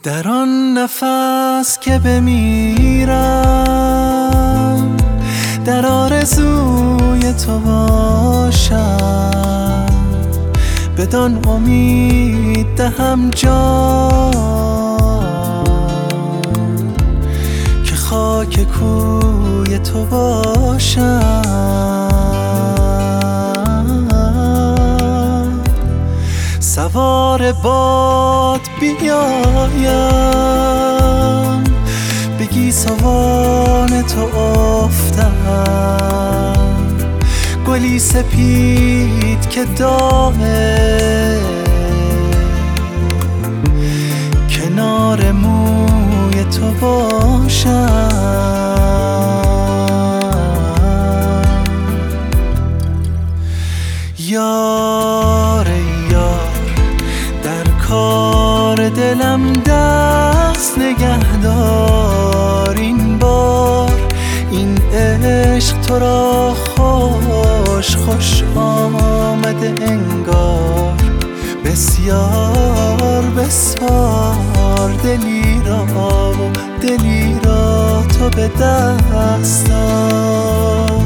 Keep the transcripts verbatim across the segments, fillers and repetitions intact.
در آن نفس که بمیرم در آرزوی تو باشم، بدان امید دهم جان که خاک کوی تو باشم. سوار باد بیایم بگی سوان تو افتم، گلی سپید که دامه کنار موی تو باشم. یار یار در کار دلم دست نگهدار این بار، این عشق تو را خوش خوش آمده انگار. بسیار بسپار دلی را و دلی را تو به دست دار.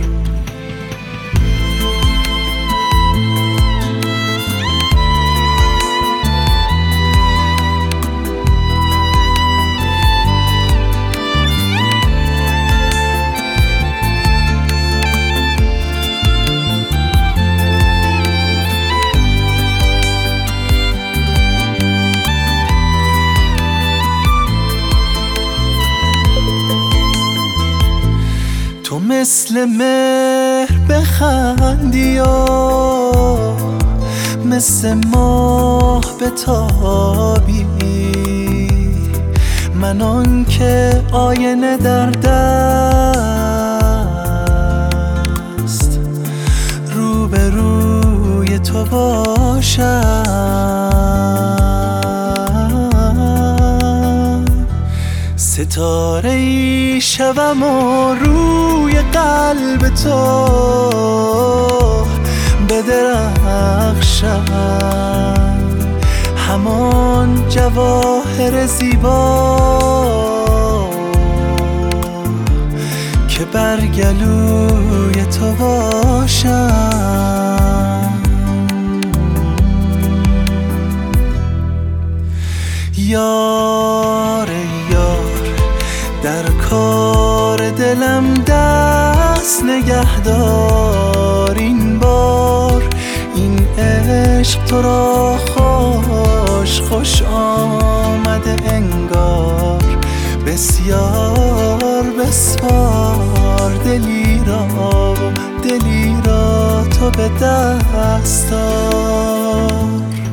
تو مثل مهر بخندی و مثل ماه بتابی، من آن که آینه در دست رو به روی تو باشم. ستاره ای شوم و روی قلب تو بدرخشم، همان جواهر زیبا که بر گلوی تو باشم. یار یار در کار دلم دست نگهدار این بار، این عشق تو را خوش خوش آمده انگار. بسیار بسپار دلی را و دلی را تو به دست دار.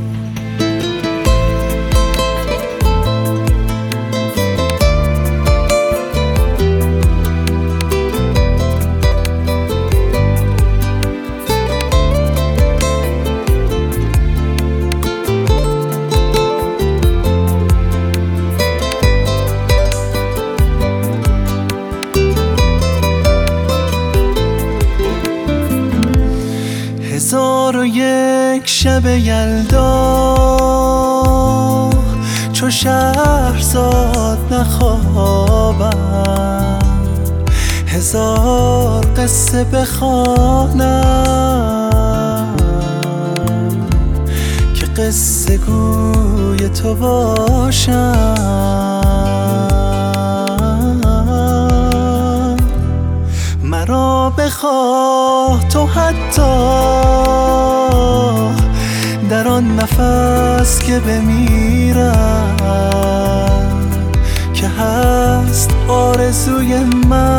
هزار و یک شب یلدا چو شهرزاد نخوابم، هزار قصه بخوانم که قصه گوی تو باشم. مرا بخواه تو حتی در آن نفس که بمیرم، که هست آرزوی من